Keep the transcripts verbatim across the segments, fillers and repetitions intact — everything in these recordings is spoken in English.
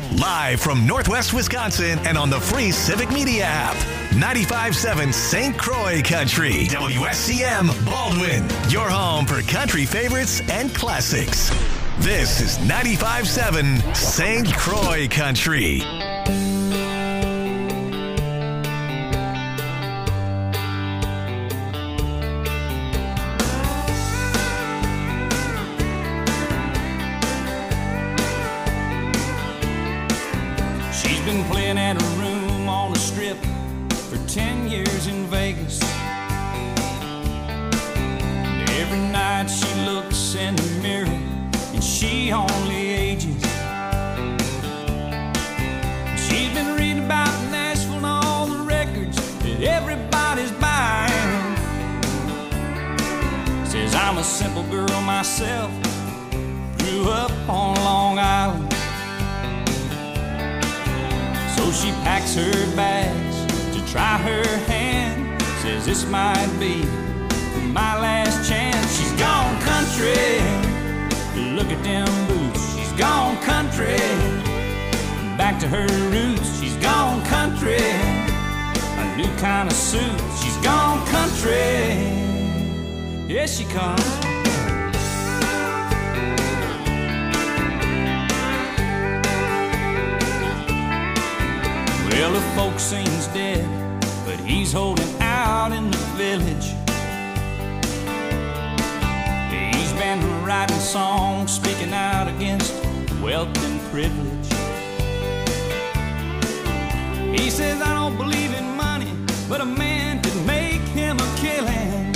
Live from Northwest Wisconsin and on the free Civic Media app. ninety-five point seven Saint Croix Country. W S C M Baldwin. Your home for country favorites and classics. This is ninety-five point seven Saint Croix Country. She's been playing at a room on the strip for ten years in Vegas. And every night she looks in the mirror and she only ages. She's been reading about Nashville and all the records that everybody's buying. Says I'm a simple girl myself, grew up on Long Island. So she packs her bags to try her hand. Says this might be my last chance. She's gone country, look at them boots. She's gone country, back to her roots. She's gone country, a new kind of suit. She's gone country, here she comes. Well, the folk scene's dead, but he's holding out in the village. He's been writing songs, speaking out against wealth and privilege. He says, I don't believe in money, but a man could make him a killing.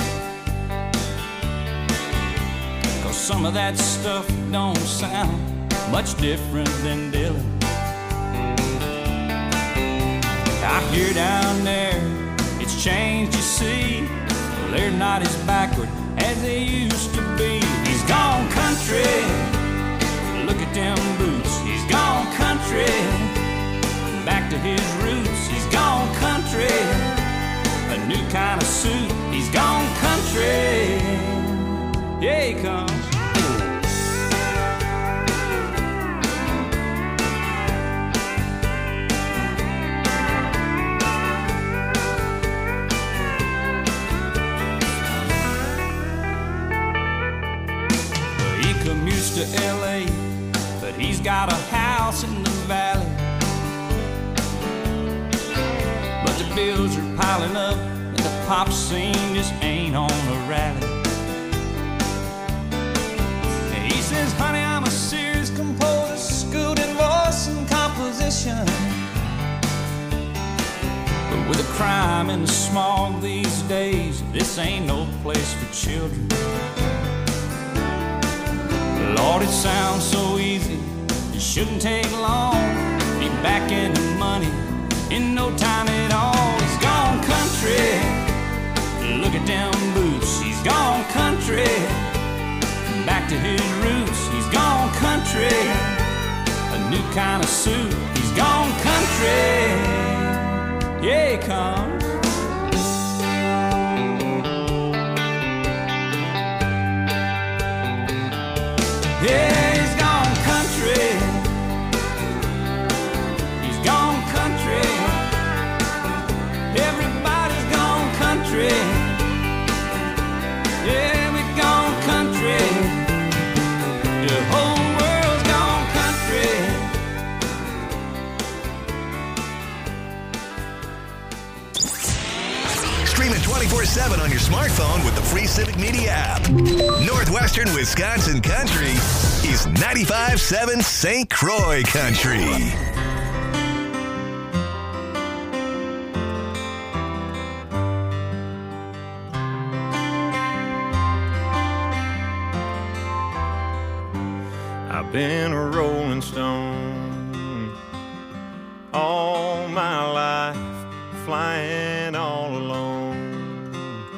'Cause some of that stuff don't sound much different than Dylan. I hear down there, it's changed, you see. Well, they're not as backward as they used to be. He's gone country, look at them boots. He's gone country, back to his roots. He's gone country, a new kind of suit. He's gone country, yeah he comes. To L A, but he's got a house in the valley. But the bills are piling up and the pop scene just ain't on a rally. And he says, honey, I'm a serious composer, schooled in voice and composition. But with the crime and the smog these days, this ain't no place for children. Lord, it sounds so easy, it shouldn't take long. Be back in the money in no time at all. He's gone country, look at them boots. He's gone country, back to his roots. He's gone country, a new kind of suit. He's gone country, yeah he comes. Yeah, he's gone country. He's gone country. Everybody's gone country. Yeah, we've gone country. The whole world's gone country. Stream it twenty-four seven on your smartphone with the free Civic Media app. Northwestern Wisconsin Country is ninety-five point seven Saint Croix Country. I've been a rolling stone all my life, flying all alone,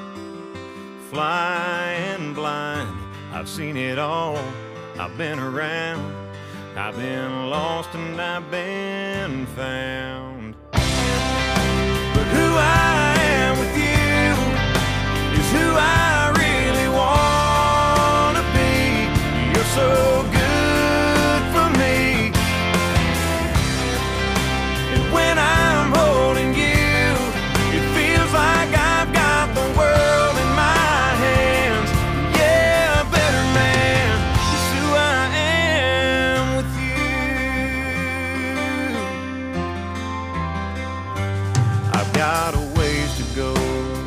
flying blind. I've seen it all, I've been around, I've been lost and I've been found. But who I am with you is who I really want to be. You're so good for me. got a ways to go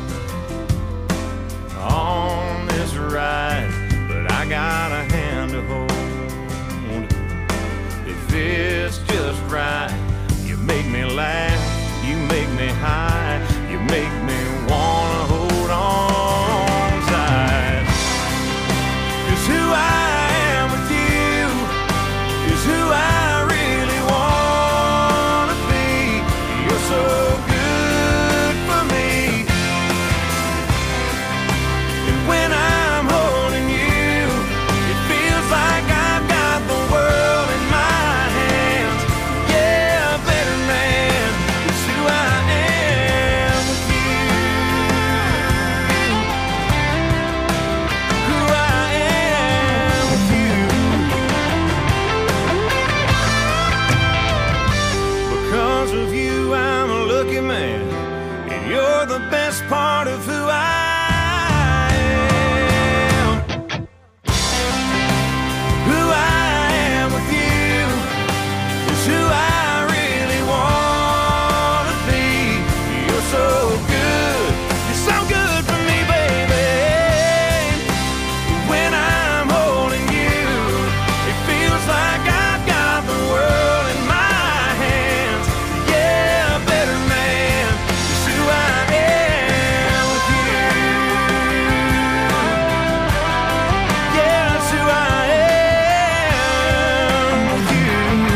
on this ride, but I got a hand to hold. If it's just right, you make me laugh, you make me high, you make me wanna hold on tight. 'Cause who I am with you is who I really wanna be. You're so good for me, and when I'm holding you, it feels like I've got the world in my hands. Yeah, better man is who I am with you. Who I am with you. Because of you, I'm a lucky man, and you're the best part of who I am. Who I am with you is who I really want to be. You're so good, you're so good for me, baby. When I'm holding you, it feels like I've got the world in my hands. Yeah, better man is who I am with you. Yeah, that's who I am with you.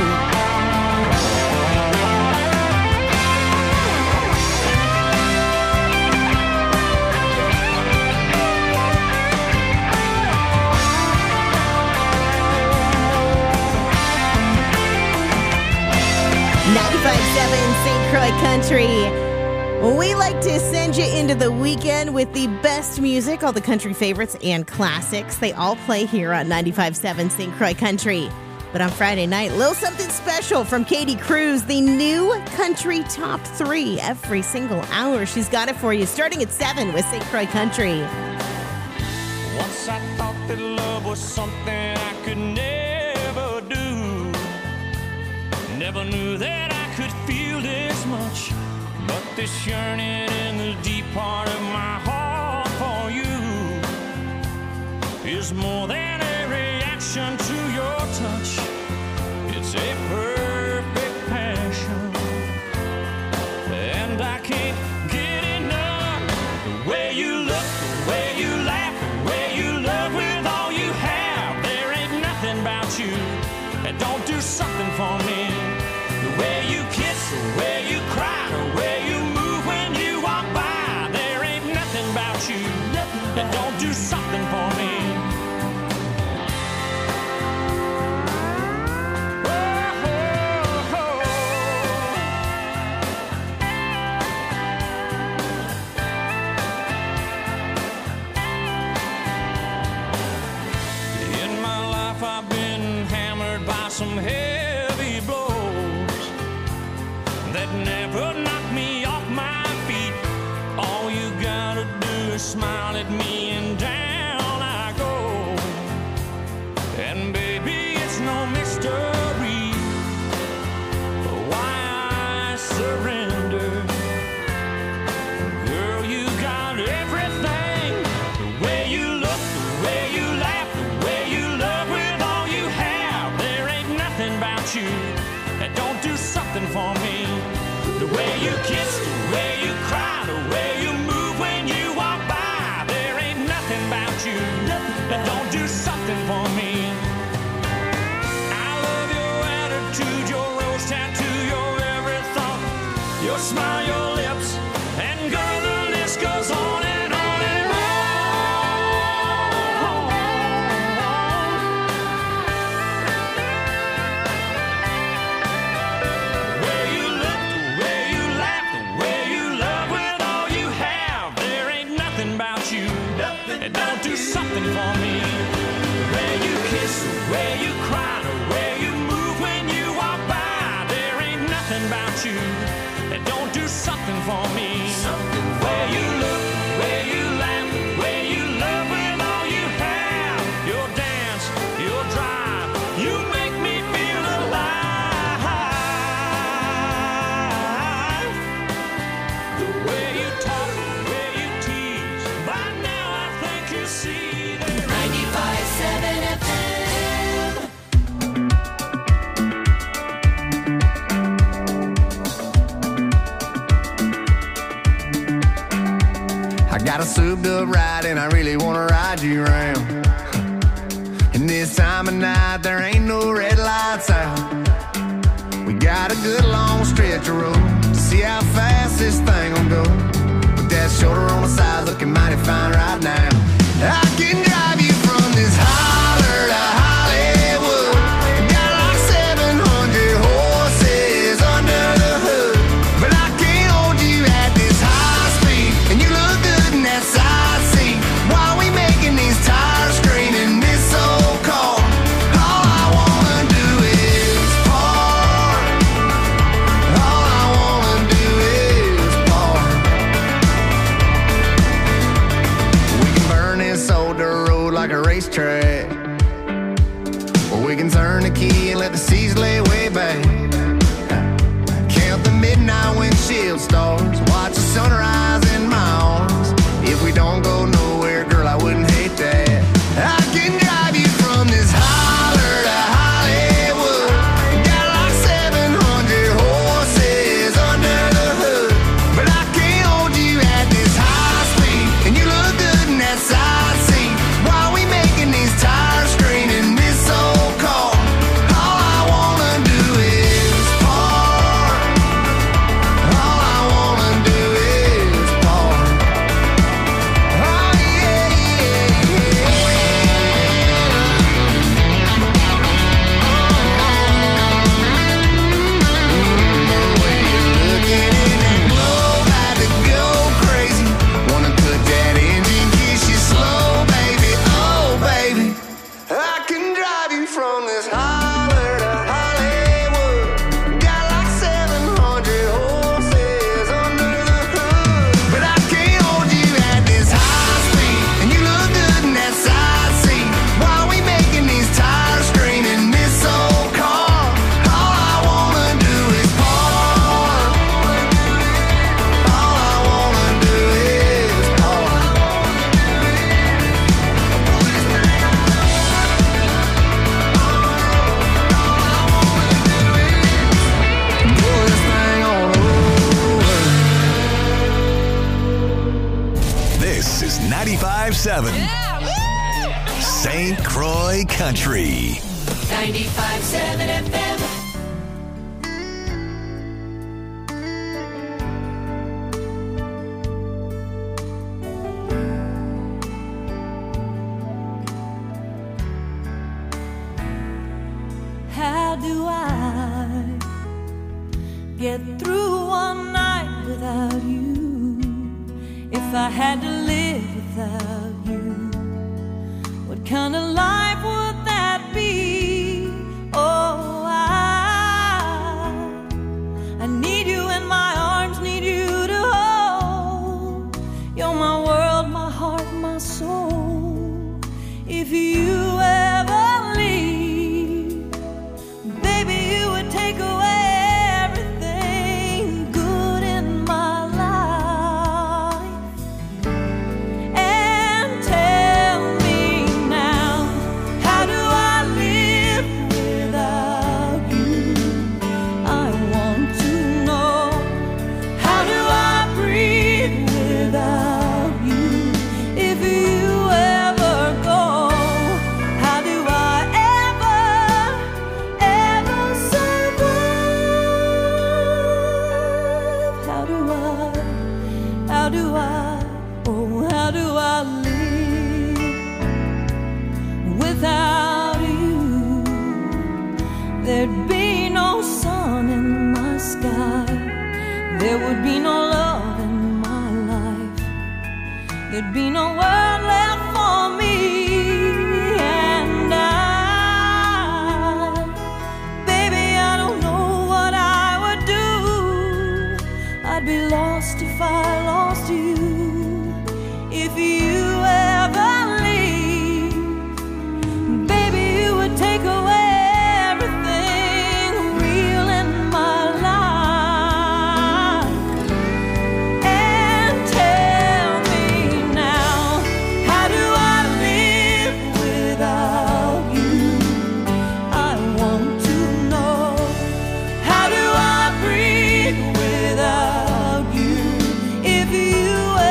ninety-five point seven Saint Croix Country. We like to send you into the weekend with the best music, all the country favorites and classics. They all play here on ninety-five point seven Saint Croix Country. But on Friday night, a little something special from Katie Cruz, the new country top three every single hour. She's got it for you, starting at seven with Saint Croix Country. Once I thought that love was something I could never do. Never knew that I could feel this much. But this yearning in the deep part of my heart for you is more than a reaction to your touch. It's a perfect passion, and I can't get enough. The way you look, the way you laugh, the way you love with all you have. There ain't nothing about you that don't do something for me. The way you kiss, the way you cry, the way you move when you walk by. There ain't nothing about you that don't do something for me. In my life I've been hammered by some heavy blows that never knocked me off my feet. All you gotta do is smile at me and down I go. And baby, it's no mystery why I surrender. Girl, you got everything. The way you look, the way you laugh, the way you love with all you have. There ain't nothing about you that don't do something for me. The way you kiss, the way you cry, the way you move when you walk by. There ain't nothing about you that don't do something for me. I love your attitude, your rose tattoo, your every thought, your smile, your lips, and girl, the list goes on and on and on. The way you look, the way you laugh, the way you love with all you have. There ain't nothing about you that don't do something for me. The way you kiss, the way you cry, the way you move when you walk by. There ain't nothing about you that don't do something for me. The way you look, the way you laugh, the way you love with all you have. Your dance, your drive, you make me feel alive. The a souped up ride and I really wanna ride you around. And this time of night there ain't no red lights out. We got a good long stretch of road to see how fast this thing gon' go. With that shoulder on the side looking mighty fine right now. I can drive you from this holler to Hollywood. Got like seven hundred horses under the hood. But I can't hold you at this high speed. And you look good in that side seat. While we making these tires scream in this old car. All I wanna do is park. All I wanna do is park. We can burn this old dirt road like a racetrack. Or we can turn the key and let the seas lay way back. Count the midnight windshield stars. Watch the sunrise in my arms. If we don't go nowhere, girl, I wouldn't hate that. I can drive you from this holler to Hollywood. Got like seven hundred horses under the hood. But I can't hold you at this high speed. And you look good in that side seat. While we making these tires scream in this old car. All I wanna do is park. All I wanna do is park. Oh yeah, yeah, The way you're looking in that glow, about to go crazy. Wanna put that engine, kiss you slow, baby. Oh, baby. I can drive you from this holler to Hollywood. Got like seven hundred horses under the hood. But I can't hold you at this high speed. And you look good in that side seat. While we making these tires scream in this old car. All I wanna do is park. All I wanna do is park. Pull this thing on over. This is ninety-five point seven Saint Croix Country. ninety-five point seven F M. How do I get through one night without you? If I had to live without you, what kind of life would that be? Oh, I, I need you in my arms, need you to hold. You're my world, my heart, my soul. If you ever leave, baby, you would take away everything good in my life. And tell me now, how do I live without you? I want to know. How do I breathe without you? If you ever go, how do I ever, ever survive? How do I, how do I, oh, how do I live without you? There'd be no sun in my sky. There would be no love in my life. There'd be no world left for me. And I, baby, I don't know what I would do. I'd be lost if I lost you. If you ever leave, baby, you would take away everything real in my life. And tell me now, how do I live without you? I want to know. How do I breathe without you? If you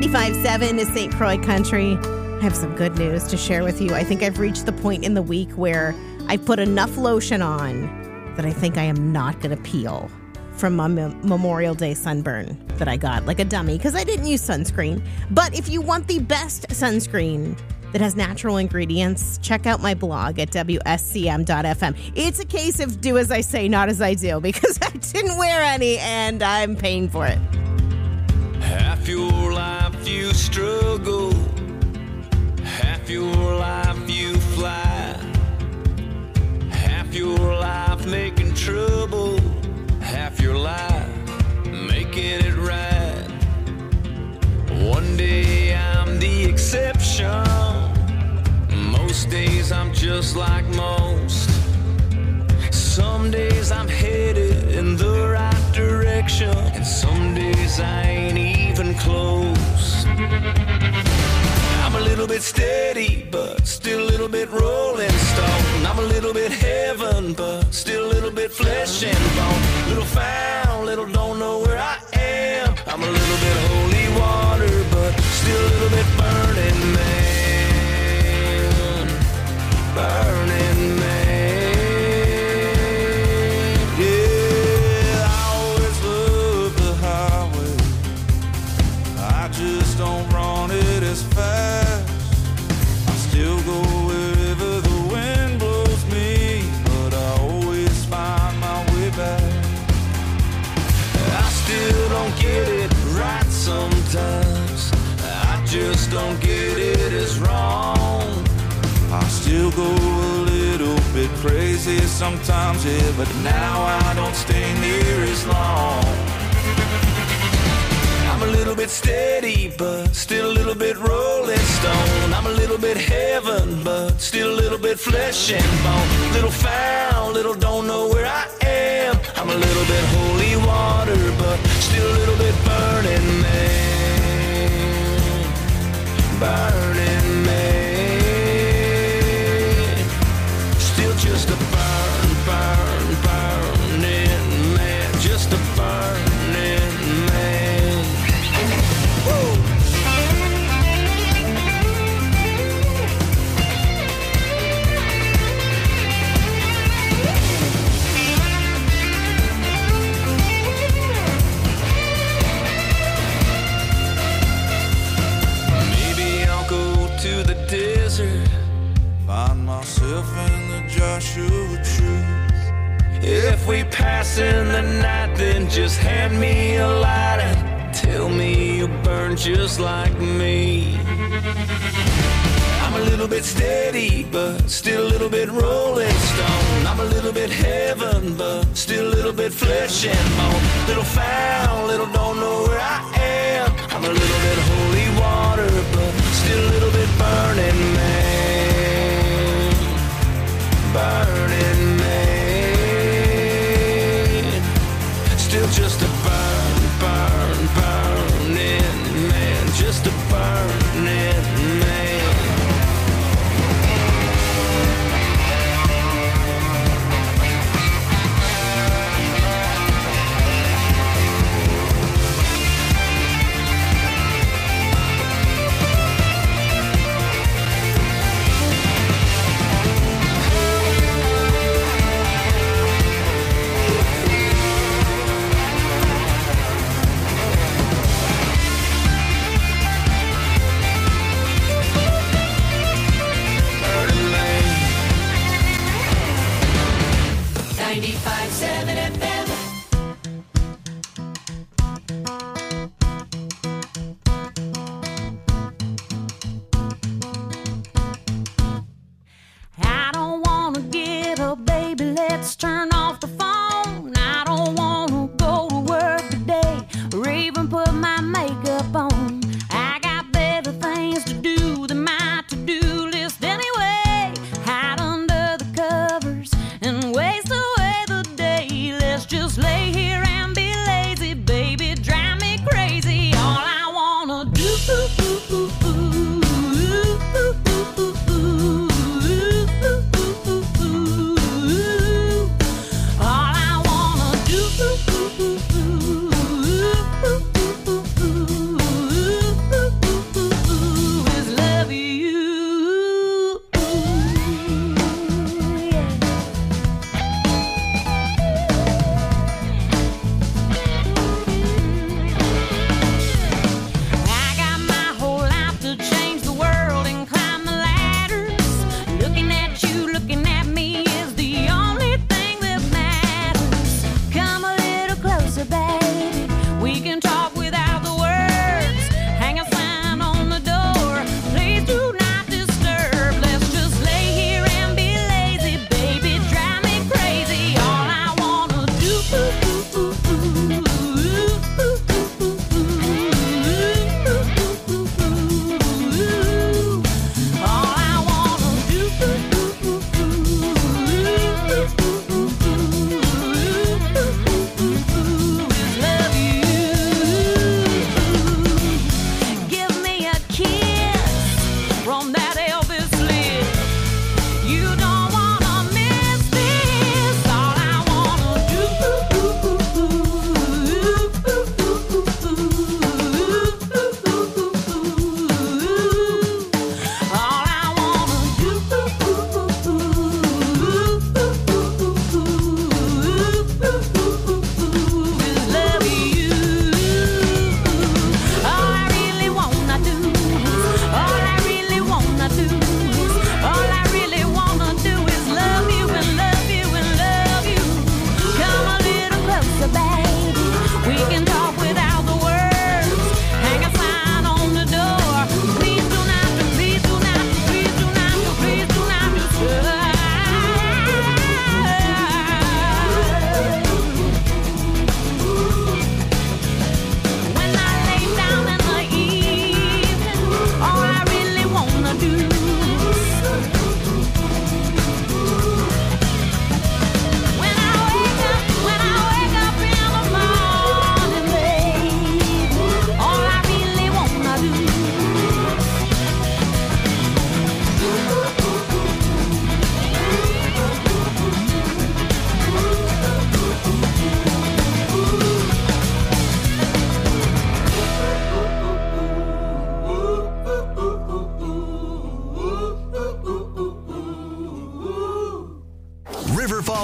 ninety-five point seven is Saint Croix Country. I have some good news to share with you. I think I've reached the point in the week where I've put enough lotion on that I think I am not going to peel from my Mem- Memorial Day sunburn that I got like a dummy because I didn't use sunscreen. But if you want the best sunscreen that has natural ingredients, check out my blog at W S C M dot F M. It's a case of do as I say, not as I do, because I didn't wear any and I'm paying for it. Half your life you struggle, half your life you fly, half your life making trouble, half your life making it right. One day I'm the exception, most days I'm just like most. Some days I'm headed in the right direction, and some days I ain't even close. I'm a little bit steady, but still a little bit rolling stone. I'm a little bit heaven, but still a little bit flesh and bone. Little found, little don't know where I am. I'm a little bit holy water, but still a little bit burning man. Burning man. Yeah, I always love the highway. I just don't run it as fast. I still go wherever the wind blows me, but I always find my way back. I still don't get it right sometimes. I just don't get it as wrong. I still go a little bit crazy sometimes, yeah, but now I don't stay near as long. I'm a little bit steady, but still a little bit rolling stone. I'm a little bit heaven, but still a little bit flesh and bone. Little found, little don't know where I am. I'm a little bit holy water, but still a little bit burning man. Burning man. Still just a burn, burn, burning man. Just a burning man. Woo! To the desert, find myself in the Joshua tree. If we pass in the night, then just hand me a light and tell me you burn just like me. I'm a little bit steady, but still a little bit rolling stone. I'm a little bit heaven, but still a little bit flesh and bone. Little found, little don't know where I am. I'm a little bit holy water, but still a little bit burning man. Burning man. Still just a burn, burn, burning man. Just a burning man.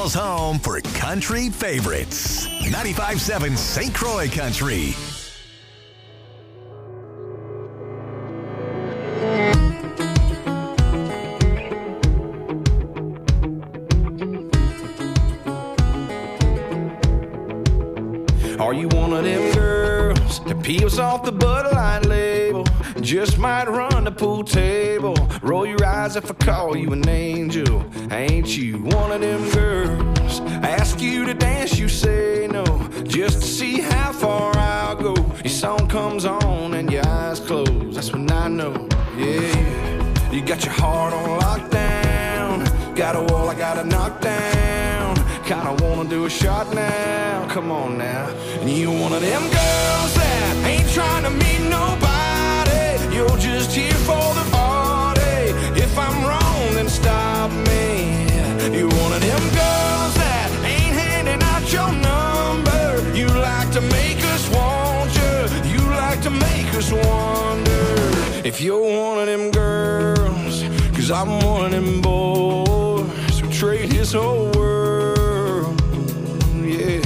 Montreal's home for country favorites. ninety-five point seven Saint Croix Country. Are you one of them girls that peels off the Bud Light label? Just might run the pool table. Roll your eyes if I call you an angel. Ain't you one of them girls? Ask you to dance, you say no. Just to see how far I'll go. Your song comes on and your eyes close. That's when I know, yeah. You got your heart on lockdown. Got a wall I gotta knock down. Kinda wanna do a shot now. Come on now. And you one of them girls that ain't trying to meet nobody. You're just here for the party. If I'm wrong, then stop me. You one of them girls that ain't handing out your number. You like to make us want you. You like to make us wonder if you're one of them girls. Cause I'm one of them boys who trade his whole world, yeah,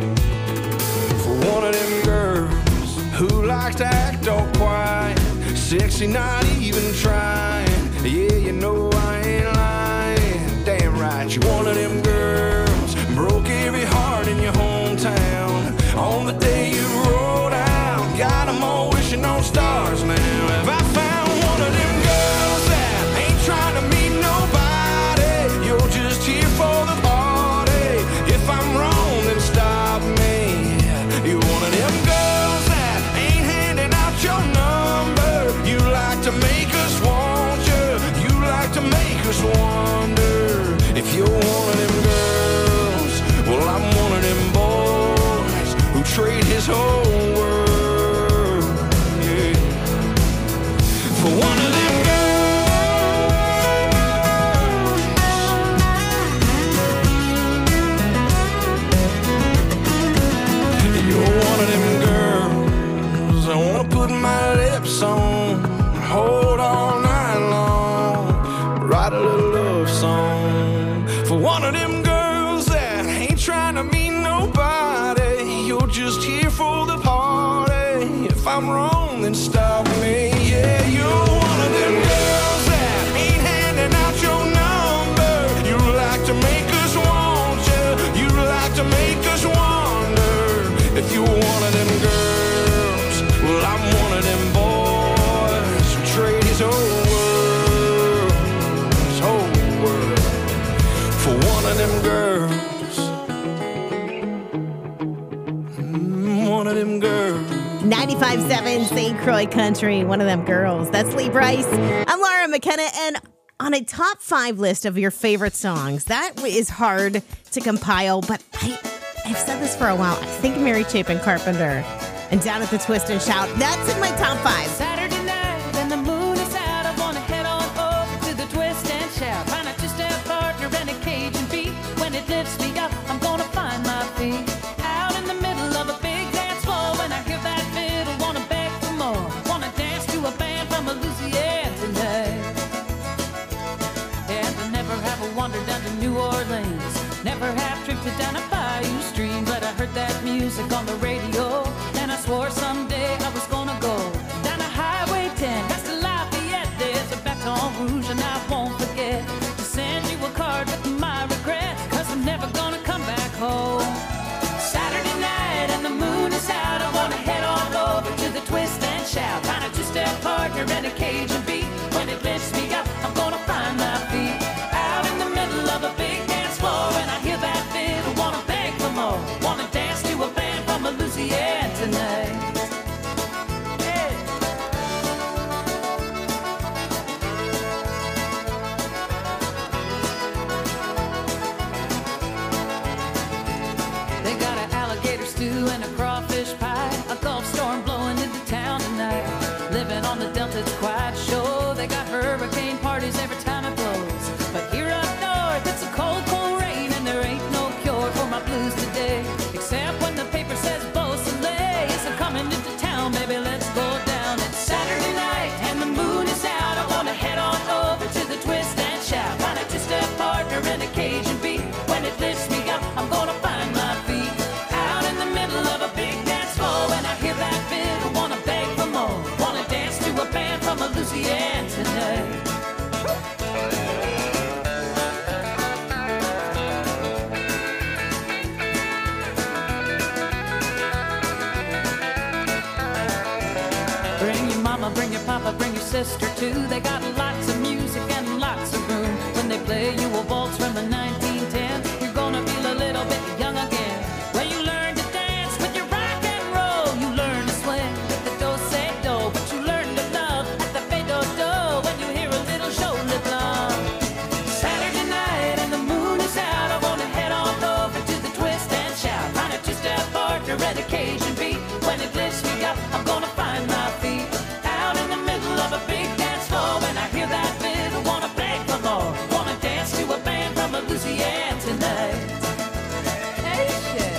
for one of them girls who likes to act all quiet, sexy, not even trying. Yeah, you know I ain't lying. Damn right, you're one of them girls broke every heart in your hometown on the day you rolled out. Got them all wishing on stars now. Have I found one of them girls that ain't trying to meet nobody? You're just here for the party. If I'm wrong, then stop me. You're one of them girls that ain't handing out your number. You like to make us want you. You like to make us wonder if you're one of them girls. Well, I'm one of them boys who trade his whole world, yeah, for one of them girls. You're one of them girls I wanna put my lips on, hold all night long, write a little love song for one of them girls that ain't trying to meet nobody. You're just here for the party. If I'm wrong, then stop me. Yeah, you're one of them girls that ain't handing out your number. You like to make us want you. You like to make us wonder if you're one of them girls. Well, I'm one of them boys who trade his whole world, his whole world for one of them girls. Mm, one of them girls. ninety-five point seven Saint Croix Country, one of them girls. That's Lee Bryce. I'm Laura McKenna, and on a top five list of your favorite songs, that is hard to compile, but I, I've said this for a while. I think Mary Chapin Carpenter and Down at the Twist and Shout, that's in my top five. Saturday night and the moon is out. I wanna head on over to the Twist and Shout. Find a two-step partner and a Cajun beat. When it lifts me up, I'm gonna find my feet. Out in the middle of a big dance floor. When I hear that fiddle, wanna beg for more. Wanna dance to a band from Louisiana tonight. And I never have a wander down to New Orleans. Never have drifted down a bayou stream. But I heard that music on the radio, and I swore someday I was gonna go down a Highway ten, past to Lafayette. There's a Baton Rouge, and I won't forget to send you a card with my regrets, cause I'm never gonna come back home. Saturday night and the moon is out. I wanna head on over to the Twist and Shout. Find a two-step partner and a Cajun beat. When it lifts me up, I'm gonna find my feet. Out in the middle of a big dance floor, and I hear that fiddle, wanna beg for more. Wanna dance to a band from Louisiana tonight. Yeah. They got an alligator stew and a crawfish pie. A Gulf storm blowing into town tonight. Living on the Delta, it's quite sure. They got hurricane parties every time it blows. But here up north, it's a cold, cold rain, and there ain't no cure for my blues today. Except when the paper says Beausoleil is coming into town, baby, let's go down. It's Saturday night and the moon is out. I wanna head on over to the Twist and Shout. Find a two-step partner and a Cajun beat. When it lifts sister too. They got lots of music and lots of room. When they play you a waltz from the nineteen tens, you're gonna feel a little bit young again. When you learn to dance with your rock and roll, you learn to swing with the do-say-do, but you learn to love at the fade-do-do when you hear a little shoulder blum. Saturday night and the moon is out, I wanna head on over to the twist and shout. Find a two-step partner at occasion beat. When it lifts me up, I'm gonna find my feet out in the middle of a big dance floor. When I hear that fiddle, wanna beg for more, wanna dance to a band from Louisiana tonight. Hey, shit.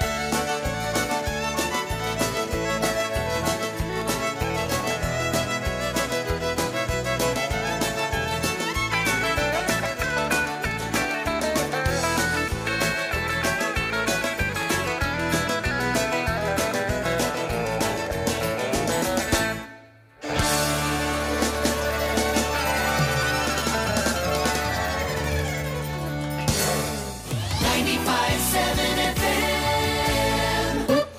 ninety-five seven F M.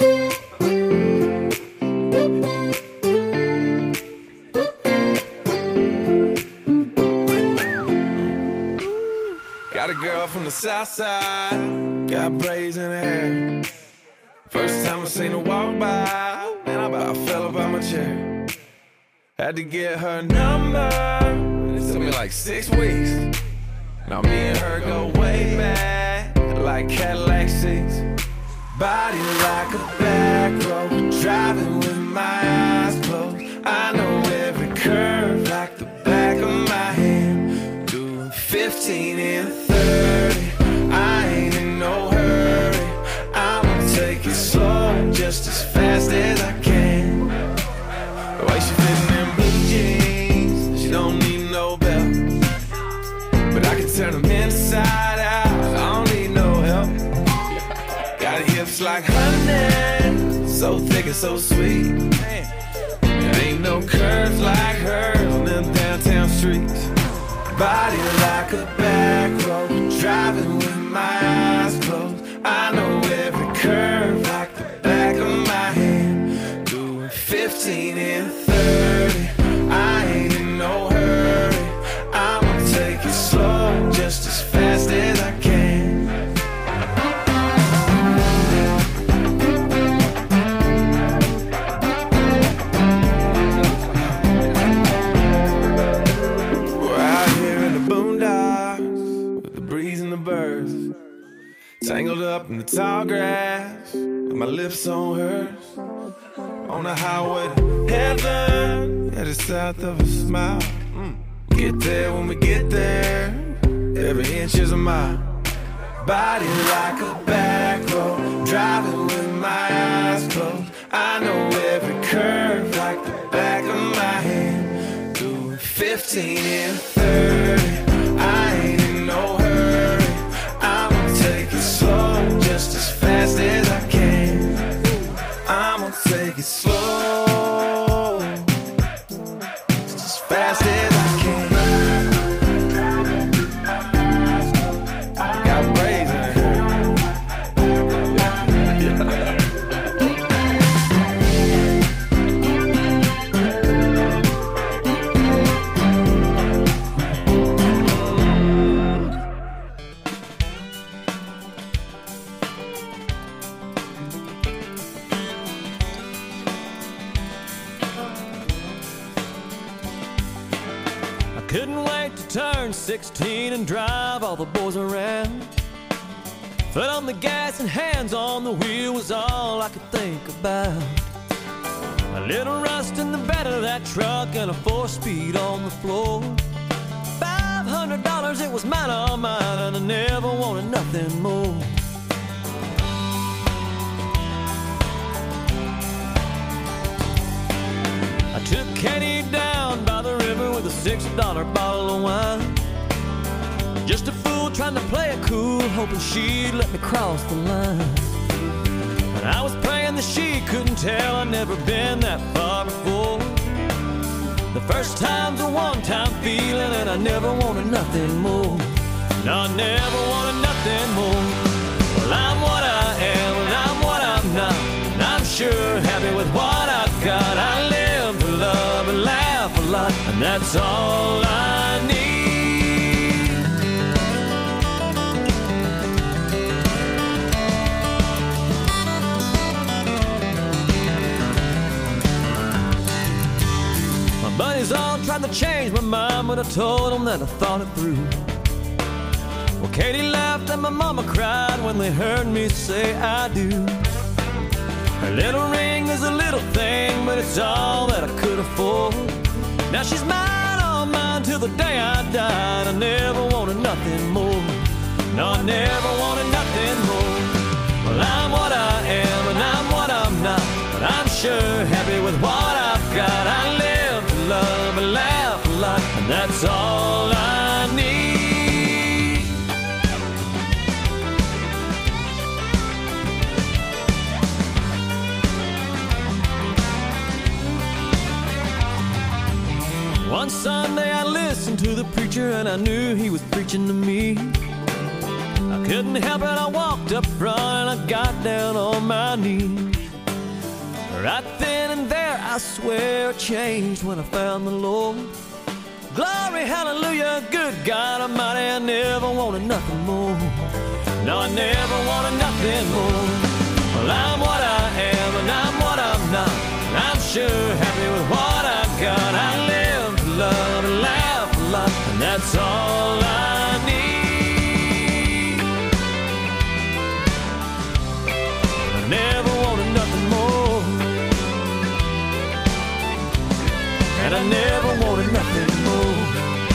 Got a girl from the south side, got braids in her hair. First time I seen her walk by, man, I about fell up out my chair. Had to get her number, it took me like six weeks. Now me and her go way back, like Cadillac seats. Body like a back road, driving with my eyes closed. I know every curve like the back of my hand. Doing fifteen and thirty, I ain't in no hurry. I'ma take it slow, just as fast as I can. The way she fits in them blue jeans, she don't need no belt. But I can turn them inside out, I don't need no help. Got hips like honey, so thick and so sweet. There ain't no curves like hers on them downtown streets. Body like a back road, driving with my eyes closed. I know every curve like the back of my hand. Doing fifteen and thirty, I ain't in no hurry. I'ma take it slow, just as fast as I can. We're out here in the boondocks with the breeze and the birds, tangled up in the tall grass with my lips on hers. On the highway to heaven, yeah, just south of a smile. Get there when we get there, every inch is a mile. Body like a back road, driving with my eyes closed. I know every curve like the back of my hand. Doing fifteen and thirty, I ain't in no hurry. I'ma take it slow, just as fast as I can. I'ma take it slow, just as fast as I can. Got braids in her hair. Couldn't wait to turn sixteen and drive all the boys around. Foot on the gas and hands on the wheel was all I could think about. A little rust in the bed of that truck and a four-speed on the floor. Five hundred dollars, it was mine, all mine, and I never wanted nothing more. I took Kenny down by the river with a six dollar bottle of wine. Just a fool trying to play it cool, hoping she'd let me cross the line. And I was praying that she couldn't tell I'd never been that far before. The first time's a one-time feeling, and I never wanted nothing more. No, I never wanted nothing more. Well, I'm what I am, and I'm what I'm not, and I'm sure happy with what I've got. I live to love and laugh a lot. I that's all I need. My buddies all tried to change my mind, but I told them that I thought it through. Well, Katie laughed and my mama cried when they heard me say I do. Her little ring is a little thing, but it's all that I could afford. Now she's mine, all mine, till the day I died. I never wanted nothing more. No, I never wanted nothing more. Well, I'm what I am and I'm what I'm not, but I'm sure happy with what I've got. I live to love and laugh a lot, and that's all I need. One Sunday I listened to the preacher and I knew he was preaching to me. I couldn't help it, I walked up front and I got down on my knees. Right then and there I swear I changed when I found the Lord. Glory, hallelujah, good God Almighty, I never wanted nothing more. No, I never wanted nothing more. Well, I'm what I am and I'm what I'm not, and I'm sure happy with what I've got. I live to love and laugh a lot, and that's all I need. I never wanted nothing more, and I never wanted nothing more.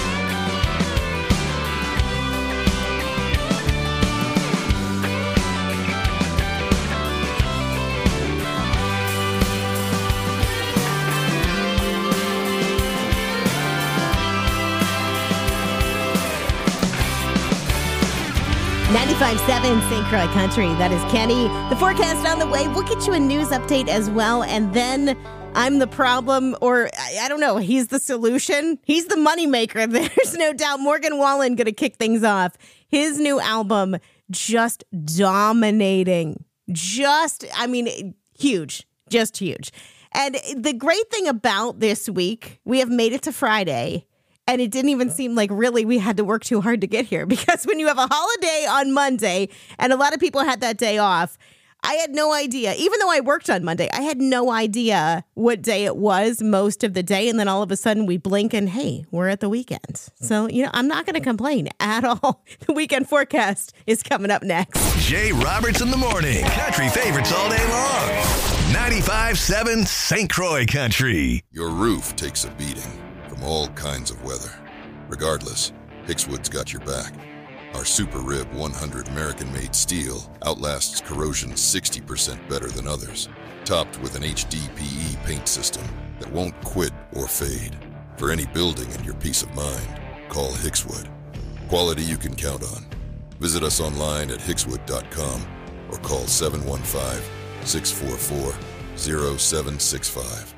ninety-five point seven Saint Croix Country. That is Kenny. The forecast on the way. We'll get you a news update as well. And then I'm the problem, or I, I don't know, he's the solution. He's the moneymaker. There's no doubt. Morgan Wallen going to kick things off. His new album, just dominating. Just, I mean, huge. Just huge. And the great thing about this week, we have made it to Friday. And it didn't even seem like really we had to work too hard to get here, because when you have a holiday on Monday and a lot of people had that day off, I had no idea. Even though I worked on Monday, I had no idea what day it was most of the day. And then all of a sudden we blink and hey, we're at the weekend. So, you know, I'm not going to complain at all. The weekend forecast is coming up next. Jay Roberts in the morning. Country favorites all day long. ninety-five point seven Saint Croix Country. Your roof takes a beating from all kinds of weather. Regardless, Hickswood's got your back. Our Super Rib one hundred American-made steel outlasts corrosion sixty percent better than others, topped with an H D P E paint system that won't quit or fade. For any building and your peace of mind, call Hickswood. Quality you can count on. Visit us online at hickswood dot com or call seven one five, six four four, zero seven six five.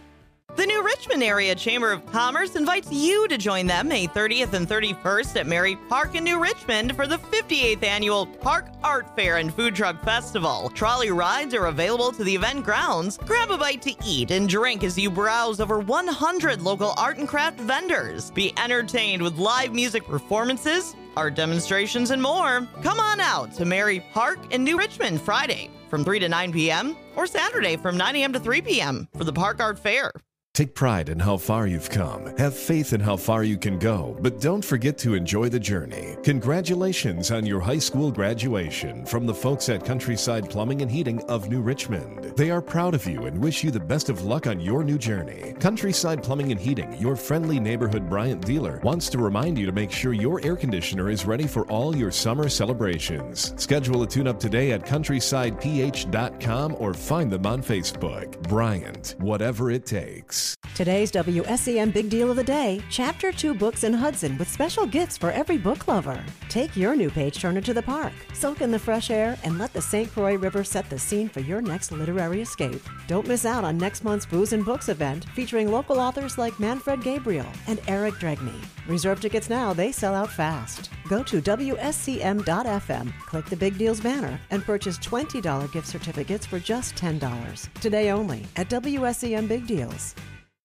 The New Richmond Area Chamber of Commerce invites you to join them May thirtieth and thirty-first at Mary Park in New Richmond for the fifty-eighth Annual Park Art Fair and Food Truck Festival. Trolley rides are available to the event grounds. Grab a bite to eat and drink as you browse over one hundred local art and craft vendors. Be entertained with live music performances, art demonstrations, and more. Come on out to Mary Park in New Richmond Friday from three to nine p.m. or Saturday from nine a.m. to three p.m. for the Park Art Fair. Take pride in how far you've come. Have faith in how far you can go, but don't forget to enjoy the journey. Congratulations on your high school graduation from the folks at Countryside Plumbing and Heating of New Richmond. They are proud of you and wish you the best of luck on your new journey. Countryside Plumbing and Heating, your friendly neighborhood Bryant dealer, wants to remind you to make sure your air conditioner is ready for all your summer celebrations. Schedule a tune-up today at countryside p h dot com or find them on Facebook. Bryant, whatever it takes. Today's W S C M Big Deal of the Day, Chapter two books in Hudson with special gifts for every book lover. Take your new page turner to the park, soak in the fresh air, and let the Saint Croix River set the scene for your next literary escape. Don't miss out on next month's Booze and Books event featuring local authors like Manfred Gabriel and Eric Dregney. Reserve tickets now, they sell out fast. Go to W S C M dot F M, click the Big Deals banner, and purchase twenty dollars gift certificates for just ten dollars. Today only at W S C M Big Deals.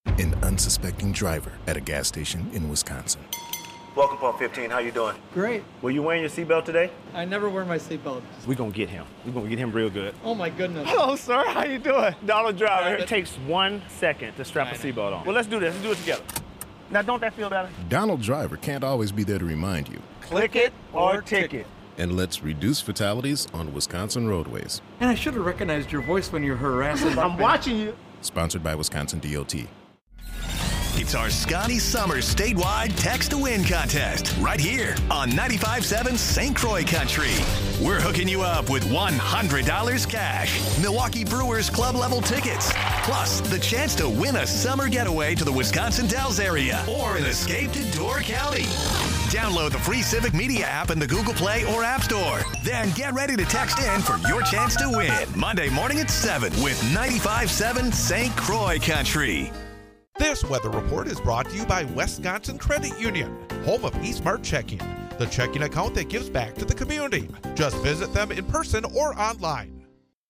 an unsuspecting driver at a gas station in Wisconsin. Welcome, Pump fifteen. How you doing? Great. Were you wearing your seatbelt today? I never wear my seatbelt. We're going to get him. We're going to get him real good. Oh, my goodness. Hello, sir. How you doing? Donald Driver. Right. It takes one second to strap a seatbelt on. Well, let's do this. Let's do it together. Now, don't that feel better? Donald Driver can't always be there to remind you. Click it or ticket. And let's reduce fatalities on Wisconsin roadways. And I should have recognized your voice when you're harassing. I'm watching you. Sponsored by Wisconsin D O T. It's our Scotty Summers statewide text to win contest right here on ninety-five point seven Saint Croix Country. We're hooking you up with one hundred dollars cash, Milwaukee Brewers club level tickets, plus the chance to win a summer getaway to the Wisconsin Dells area or an escape to Door County. Download the free Civic Media app in the Google Play or App Store. Then get ready to text in for your chance to win Monday morning at seven with ninety-five point seven Saint Croix Country. This weather report is brought to you by Wisconsin Credit Union, home of eSmart Checking, the checking account that gives back to the community. Just visit them in person or online.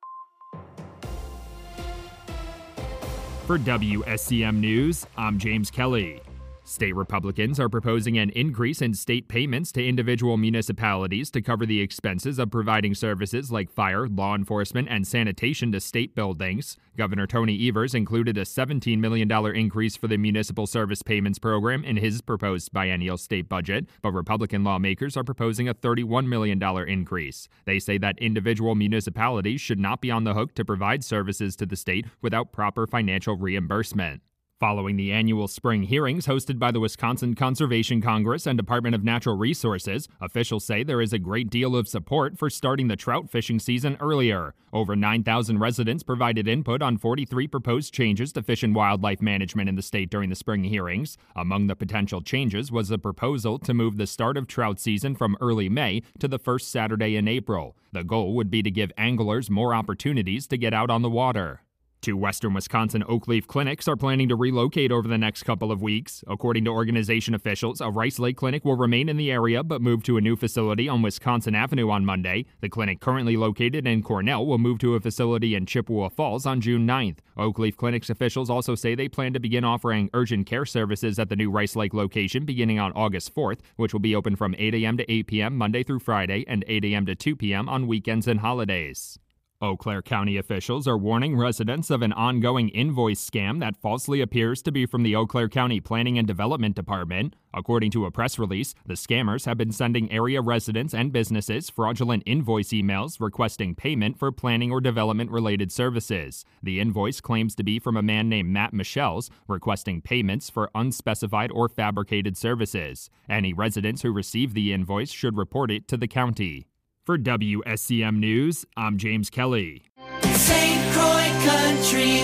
For W S C M News, I'm James Kelly. State Republicans are proposing an increase in state payments to individual municipalities to cover the expenses of providing services like fire, law enforcement, and sanitation to state buildings. Governor Tony Evers included a seventeen million dollars increase for the Municipal Service Payments Program in his proposed biennial state budget, but Republican lawmakers are proposing a thirty-one million dollars increase. They say that individual municipalities should not be on the hook to provide services to the state without proper financial reimbursement. Following the annual spring hearings hosted by the Wisconsin Conservation Congress and Department of Natural Resources, officials say there is a great deal of support for starting the trout fishing season earlier. Over nine thousand residents provided input on forty-three proposed changes to fish and wildlife management in the state during the spring hearings. Among the potential changes was a proposal to move the start of trout season from early May to the first Saturday in April. The goal would be to give anglers more opportunities to get out on the water. Two Western Wisconsin Oakleaf clinics are planning to relocate over the next couple of weeks. According to organization officials, a Rice Lake clinic will remain in the area but move to a new facility on Wisconsin Avenue on Monday. The clinic currently located in Cornell will move to a facility in Chippewa Falls on June ninth. Oakleaf Clinics officials also say they plan to begin offering urgent care services at the new Rice Lake location beginning on August fourth, which will be open from eight a.m. to eight p.m. Monday through Friday and eight a.m. to two p.m. on weekends and holidays. Eau Claire County officials are warning residents of an ongoing invoice scam that falsely appears to be from the Eau Claire County Planning and Development Department. According to a press release, the scammers have been sending area residents and businesses fraudulent invoice emails requesting payment for planning or development-related services. The invoice claims to be from a man named Matt Michels, requesting payments for unspecified or fabricated services. Any residents who receive the invoice should report it to the county. For W S C M News, I'm James Kelly. Saint Croix Country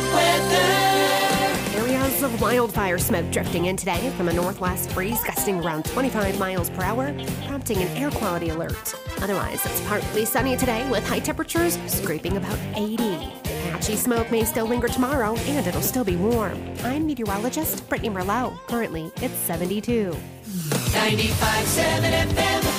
weather. Areas of wildfire smoke drifting in today from a northwest breeze gusting around twenty-five miles per hour, prompting an air quality alert. Otherwise, it's partly sunny today with high temperatures scraping about eighty. Patchy smoke may still linger tomorrow, and it'll still be warm. I'm meteorologist Brittany Merlot. Currently, it's seventy-two. ninety-five point seven F M.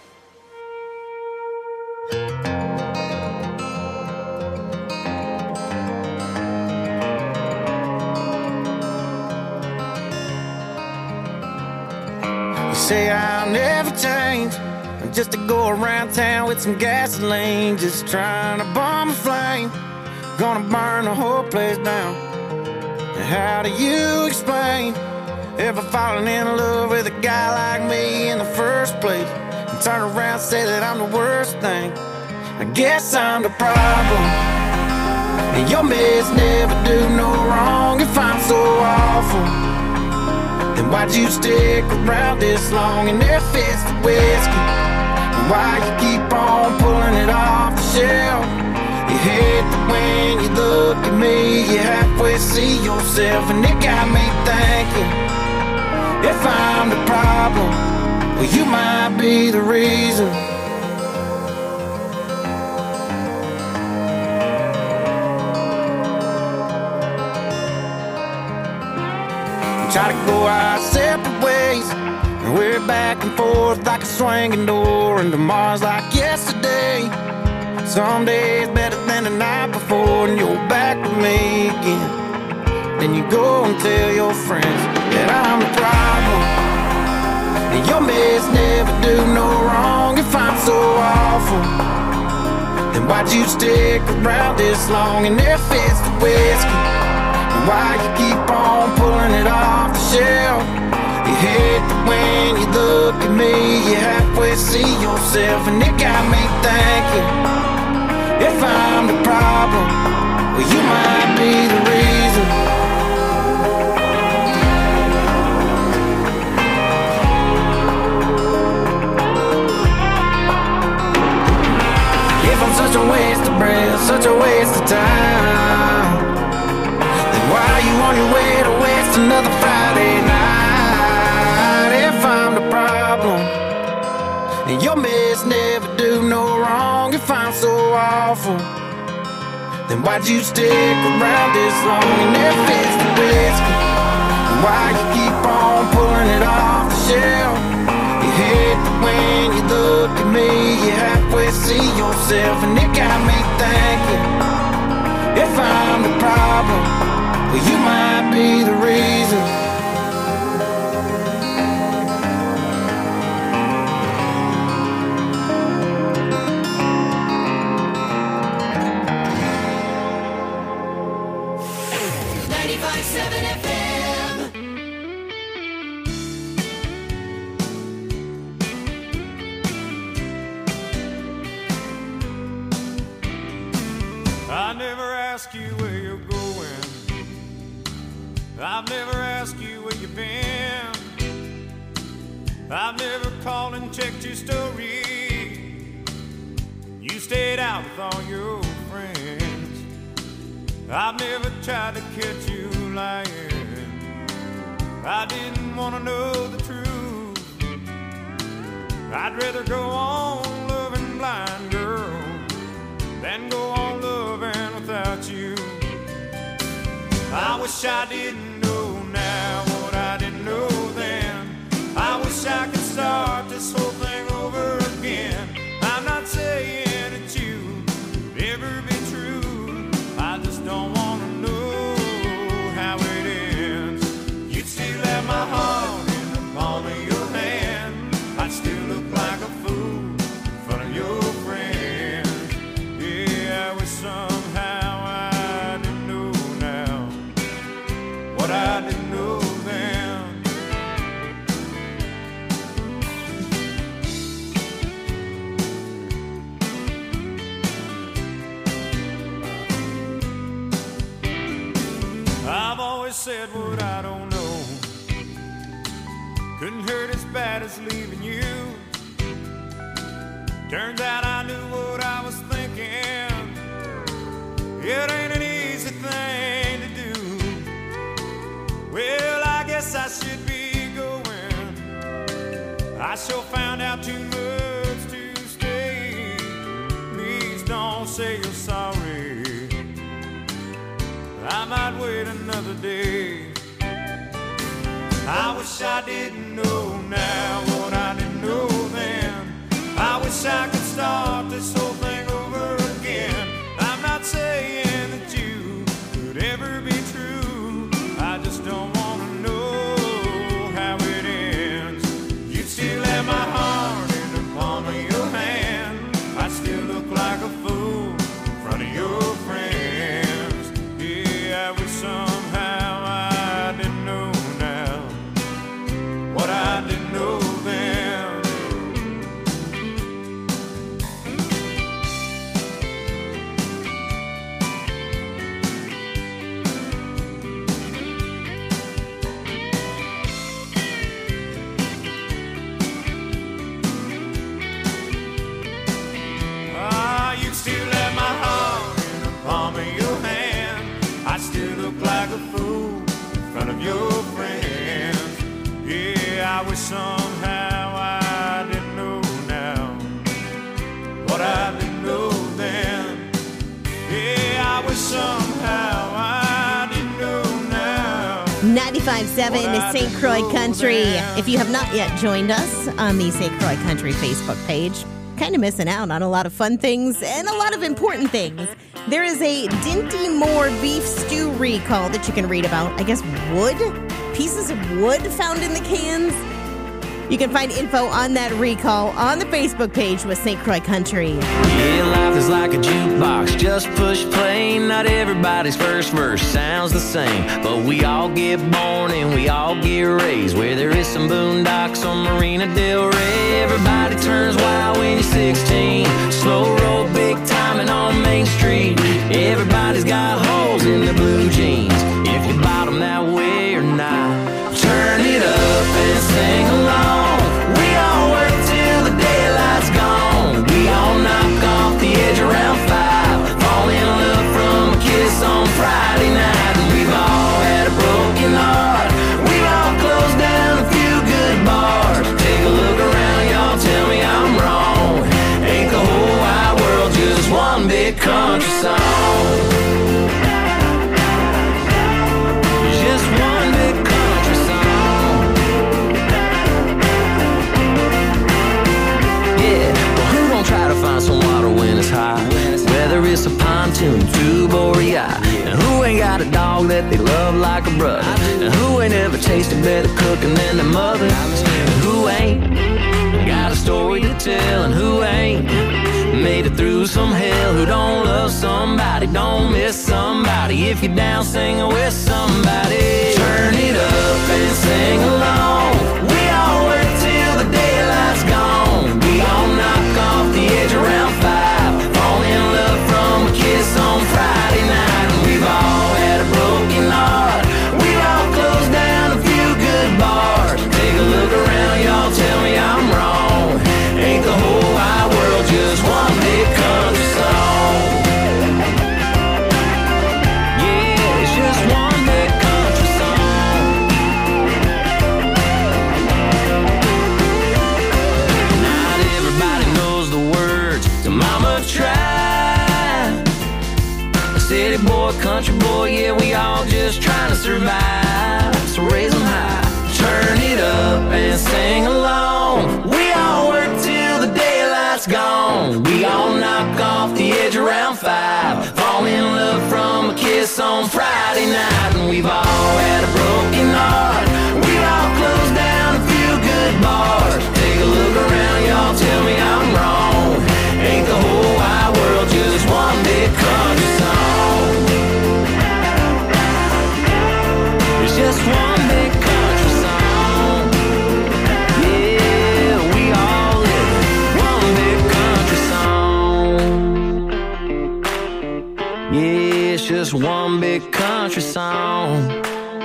Say I'll never change, just to go around town with some gasoline, just trying to bomb a flame, gonna burn the whole place down. And how do you explain ever falling in love with a guy like me in the first place, and turn around and say that I'm the worst thing? I guess I'm the problem, and your mess never do no wrong. If I'm so awful, then why'd you stick around this long and if it's the whiskey? And why you keep on pulling it off the shelf? You hate that when you look at me, you halfway see yourself, and it got me thinking, if I'm the problem, well you might be the reason. Try to go our separate ways, and we're back and forth like a swinging door, and tomorrow's like yesterday. Some days better than the night before, and you're back with me again. then you go and tell your friends that I'm the problem. And your mess never do no wrong. If I'm so awful, then why'd you stick around this long? And there fits the whiskey, and why you keep on pulling it off the shelf? You hate that when you look at me, you halfway see yourself, and it got me thinking, if I'm the problem, well, you might be the reason. If I'm such a waste of breath, such a waste of time, then why are you on your way to waste another Friday night? If I'm the problem, and your mess never do no wrong. If I'm so awful, then why'd you stick around this long? And if it's the whiskey, then why you keep on pulling it off the shelf? You hate that when you look at me, you halfway see yourself, and it got me thinking, if I'm the problem, well, you might be the reason. ninety-five seven F M. I never ask you where you're going. I've never asked you where you've been. I've never called and checked your story. You stayed out with all your friends. I've never tried to catch you lying. I didn't want to know the truth. I'd rather go on loving blind, girl, than go on loving without you. I wish I didn't know now what I didn't know then. I wish I could start this whole thing over again. I'm not saying that you could ever be true. I just don't want to know how it ends. You'd still have my heart in the palm of your hand. I'd still look like a fool in front of your friends. Yeah, I wish somehow I didn't know now what I didn't know then. I've always said what I don't know. Couldn't hurt as bad as leaving you. Turns out I knew what I was thinking. It ain't an easy thing to do. Well, I guess I should be going. I sure found out too much to stay. Please don't say you're sorry. I might wait another day. I wish I didn't know now what I didn't know then. I wish I could start this whole thing over again. I'm not saying that you could ever be true. I just don't want to know how it ends. You'd still have my heart in the palm of your hand. I'd still look like a fool in front of your friends. Yeah, I wish somehow I didn't know now what I didn't know then. Ah, you still have my heart in the palm of your hand. I still look like a fool in front of your friends. Yeah, I wish somehow I didn't know now what I didn't know then. Yeah, I wish somehow I didn't know now. ninety-five point seven Saint Croix Country. If you have not yet joined us on the Saint Croix Country Facebook page, kind of missing out on a lot of fun things and a lot of important things. There is a Dinty Moore beef stew recall that you can read about. I guess wood? Pieces of wood found in the cans? You can find info on that recall on the Facebook page with Saint Croix Country. Yeah, life is like a jukebox, just push play. Not everybody's first verse sounds the same, but we all get born and we all get raised where there is some boondocks on Marina Del Rey. Everybody turns wild when you're sixteen, slow road, big timing on Main Street. Everybody's got holes in their blue jeans, if you bought them that way or not. Turn it up and sing along. We all work till the daylight's gone. We all knock off the edge around five. Fall in love from a kiss on Friday night. And we've all had a broken heart. We've all closed down a few good bars. Take a look around, y'all, tell me I'm wrong. Ain't the whole wide world just one big country song? Just one big country song. Yeah, well, who gon' try to find some water when it's high? Whether it's a pontoon, tube, or a yacht. And who ain't got a dog that they love like a brother? And who ain't ever tasted better cooking than their mother? And who ain't got a story to tell? And who ain't made it through some hell? Who don't love somebody, don't miss somebody? If you're down singing with somebody, turn it up and sing along. We all work till the daylight's gone. We all knock off the edge around five. Fall in love from a kiss on Friday night. And we've all had a broken heart. We've all closed down a few good bars. Take a look around, y'all, tell me I'm wrong. Ain't the whole wide world just one big country song? Yeah, it's just one big country song. Not everybody knows the words to Mama Tried. A city boy, country boy, yeah, we all just trying to survive. So raise them high, turn it up and sing along. We all work till the daylight's gone. We all knock off the edge around five. Fall in love from a kiss on Friday night. And we've all had a broken heart. We've all closed down a few good bars. Take a look around, y'all, tell me I'm wrong. Ain't the whole wide world just one big country song? It's just one big country song. Yeah, we all live one big country song. Yeah, it's just one big country song.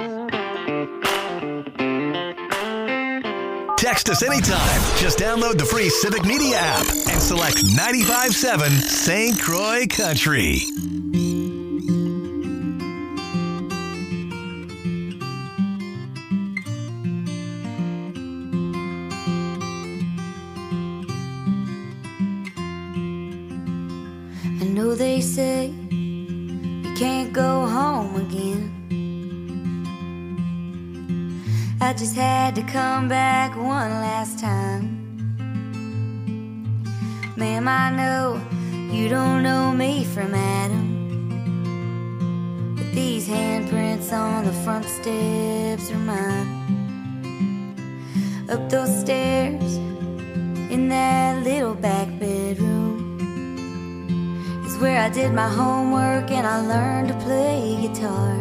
Text us anytime. Just download the free Civic Media app and select ninety-five point seven Saint Croix Country. I know they say you can't go home again. I just had to come back one last time. Ma'am, I know you don't know me from Adam, but these handprints on the front steps are mine. Up those stairs in that little back bedroom is where I did my homework and I learned to play guitar.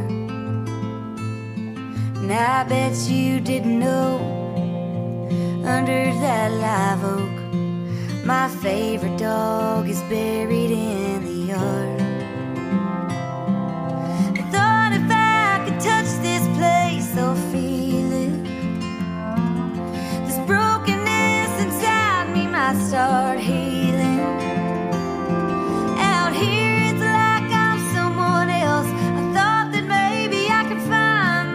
And I bet you didn't know, under that live oak, my favorite dog is buried in the yard. I thought if I could touch this place or feel it, this brokenness inside me might start healing. Out here it's like I'm someone else. I thought that maybe I could find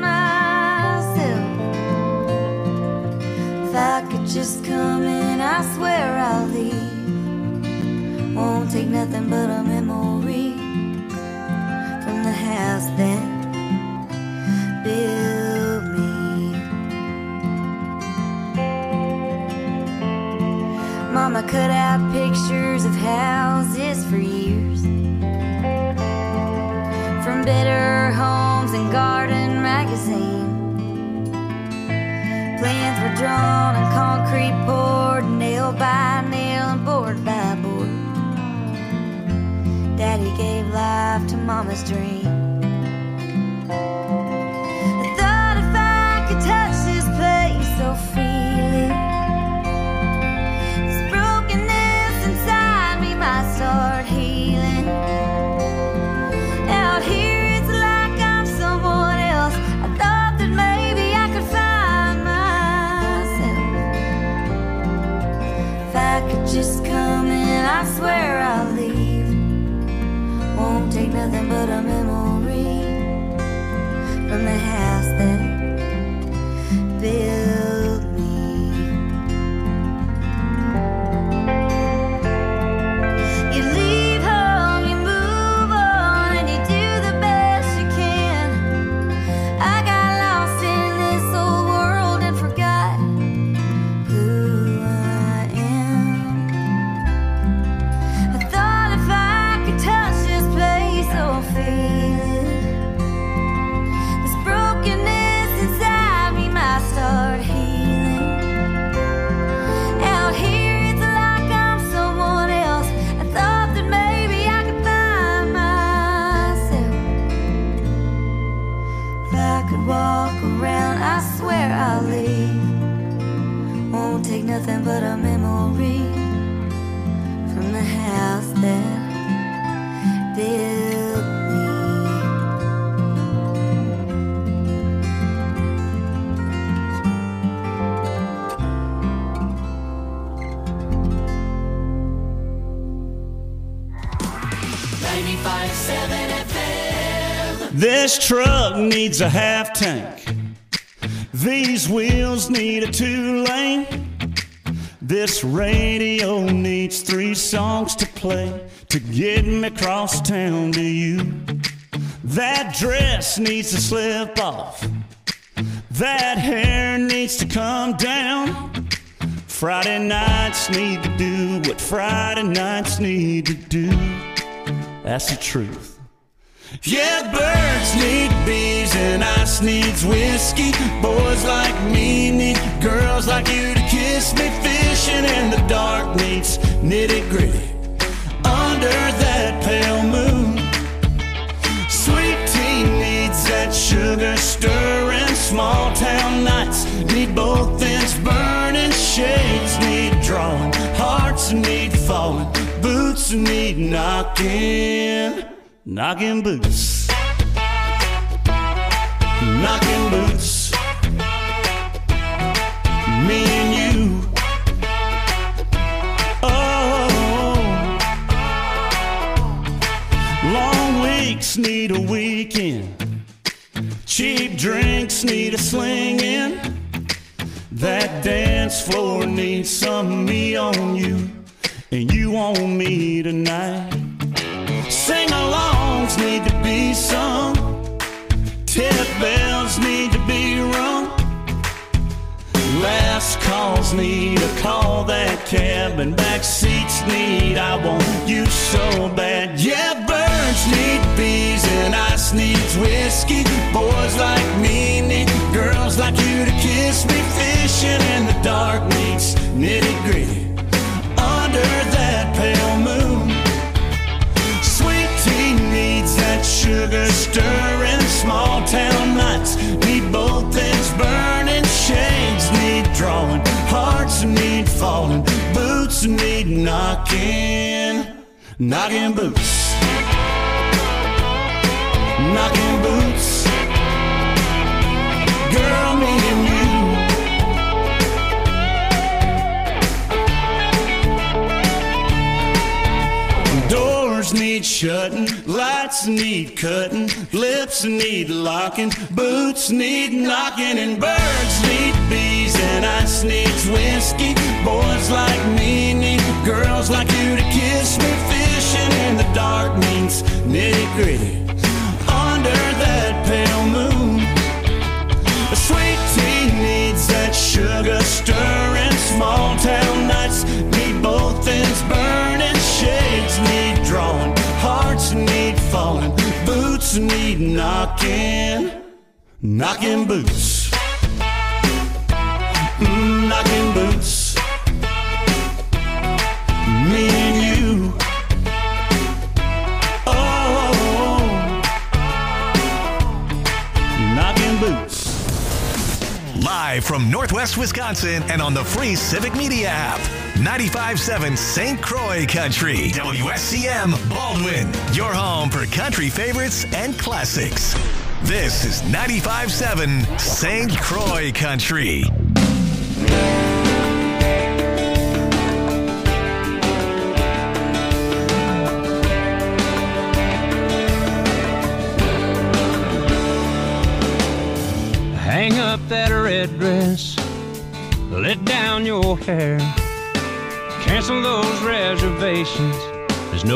myself. If I could just come in, I swear I'll leave. Won't take nothing but a memory from the house that built me. Mama cut out pictures of houses for years. from Better Homes and Garden magazine. Plans were drawn and concrete poured, nail by nail and board by board. Daddy gave life to Mama's dream. I thought if I could touch this place so freely, this brokenness inside me might start healing. Out here it's like I'm someone else. I thought that maybe I could find myself. If I could just come in, I swear I'll leave. Won't take nothing but a memory from the house that built me. You leave home, you move on, and you do the best you can. I got lost in this old world and forgot who I am. I thought if I could touch this place so feel it, this brokenness inside me might start healing. Out here it's like I'm someone else. I thought that maybe I could find myself. If I could walk around, I swear I'll leave. Won't take nothing but a memory from the house that built me. ninety-five seven F M. This truck needs a half tank. These wheels need a two-lane. This radio needs three songs to play to get me across town to you. That dress needs to slip off. That hair needs to come down. Friday nights need to do what Friday nights need to do. That's the truth. Yeah, birds need bees and ice needs whiskey. Boys like me need girls like you to kiss me. Fishing in the dark needs nitty gritty under that pale moon. Sweet tea needs that sugar stirring. Small town nights need both ends burning. Shades need drawing, hearts need falling, boots need knocking. Knocking boots, knocking boots, me and you. Oh, long weeks need a weekend. Cheap drinks need a slinging. That dance floor needs some me on you, and you on me tonight. Sing-alongs need to be sung. Tip bells need to be rung. Last calls need a call that cab, and back seats need I want you so bad. Yeah, birds need bees and ice needs whiskey. Boys like me need girls like you to kiss me. Fishing in the dark needs nitty gritty under that pale moon. Sweet tea needs that sugar stirring. Small town nights need both ends burning. Shades need drawing, hearts need falling, boots need knocking. Knocking boots, knocking boots. Girl, me and you. Doors need shutting, lights need cutting, lips need locking, boots need knocking, and birds need bees and ice needs whiskey. Boys like me need girls like you to kiss me. Fishing in the dark means nitty gritty under that pale moon. A sweet tea needs that sugar stirring. Small town nights need both ends burning. Shades need drawing, hearts need falling, boots boots need knocking, knocking boots, mm, knocking boots. Me and you. Oh, knocking boots. Live from Northwest Wisconsin and on the free Civic Media app. ninety-five point seven Saint Croix Country. W S C M Baldwin. Your home for country favorites and classics. This is ninety-five point seven Saint Croix Country. Hang up that red dress, let down your hair, cancel those reservations,